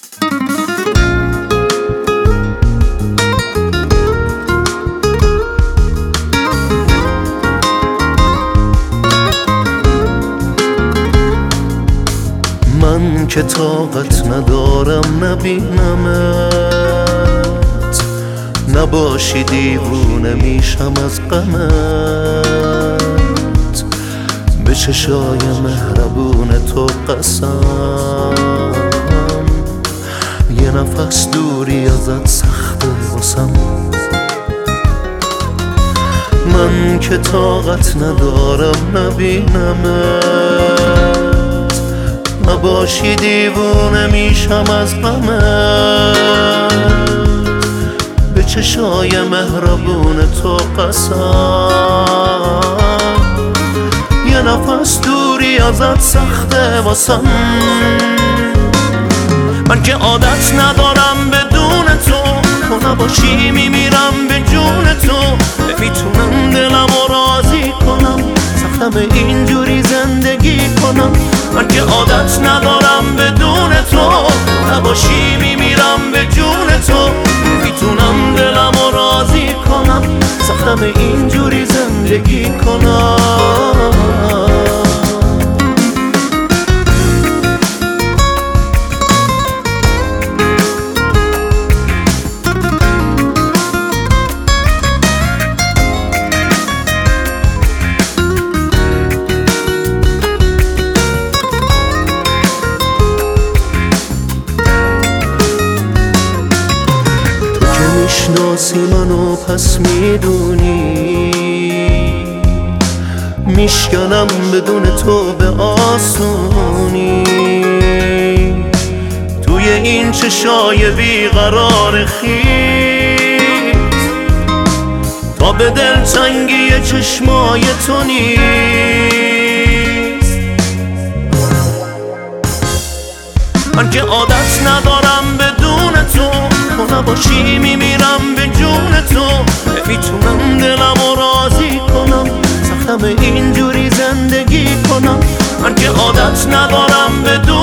من که طاقت ندارم نبینمت، نباشی دیوونه میشم از غمت. به چشای مهربون تو قسم، یه نفس دوری ازت سخته واسم. من که طاقت ندارم نبینمت، نباشی دیوونه میشم از غمت. به چشای مهربون تو قسم، یه نفس دوری ازت سخته واسم. من که عادت ندارم بدون تو نباشی میمیرم به جون تو. نمیتونم دلمو راضی کنم، سختم اینجوری زندگی کنم. من که عادت ندارم بدون تو نباشی میمیرم به جون تو. نمیتونم دلمو راضی کنم، سختم اینجوری زندگی کنم. میشناسی منو پس میدونی، میشکنم بدون تو به آسونی. توی این چشای بیقرار خیز، تا به دلتنگی چشمای تو نیست. من که عادت ندارم بدون تو نباشی میمیرم به جون تو. نمیتونم دلمو راضی کنم، سختم اینجوری زندگی کنم. من که عادت ندارم بدون